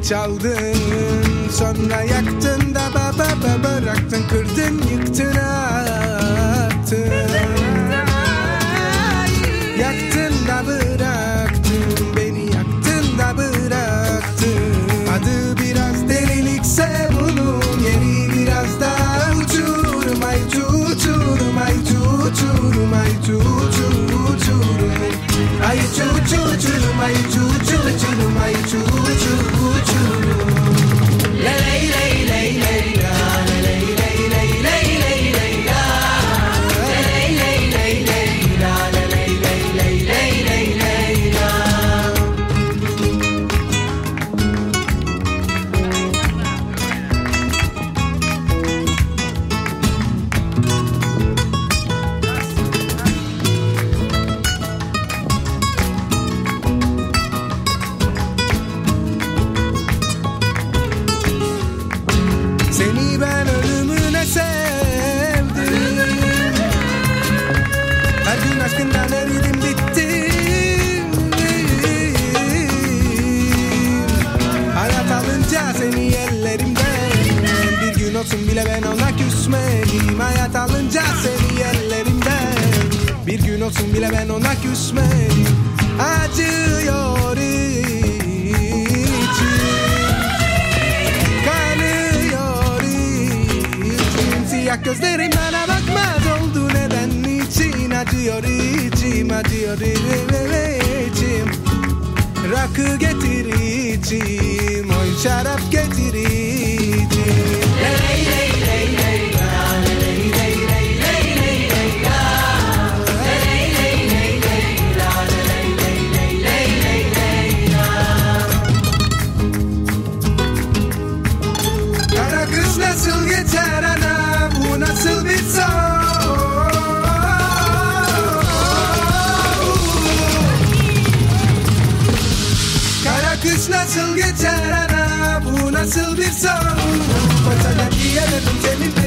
Beni çaldın, sonra yaktın da bıraktın, kırdın, yıktın, attın. Yaktın da bıraktın, beni yaktın da bıraktın. Adı biraz delilikse bunun, yeri biraz daha uçurum. Ay uçurum, ay uçurum, ay uçurum. Ay uçurum, ay uçurum, ay uçurum. Ley ley ley ley la, ley ley ley ley ley ley la. Ley ley ley ley la, ley ley ley ley ley ley la. Seni ben ölümüne sevdim. Her gün aşkından eridim, bittim. Hayat alınca seni ellerimden, bir gün olsun bile ben ona küsmedim. Hayat alınca seni ellerimden, bir gün olsun bile ben ona küsmedim. Acıyor içim, kanıyor içim. Siyah gözlerim bana bakmaz oldu, neden, niçin? Acıyor içim, acıyor içim. Rakı getir içim, oy şarap getir içim. Ley ley ley ley la, ley ley ley ley ley ley la. Ley ley ley ley la, ley ley ley ley ley ley la. Kara kış nasıl geçer ana, bu nasıl bir son? Kara kış nasıl geçer ana, bu nasıl bir son? Koca diyemedim senin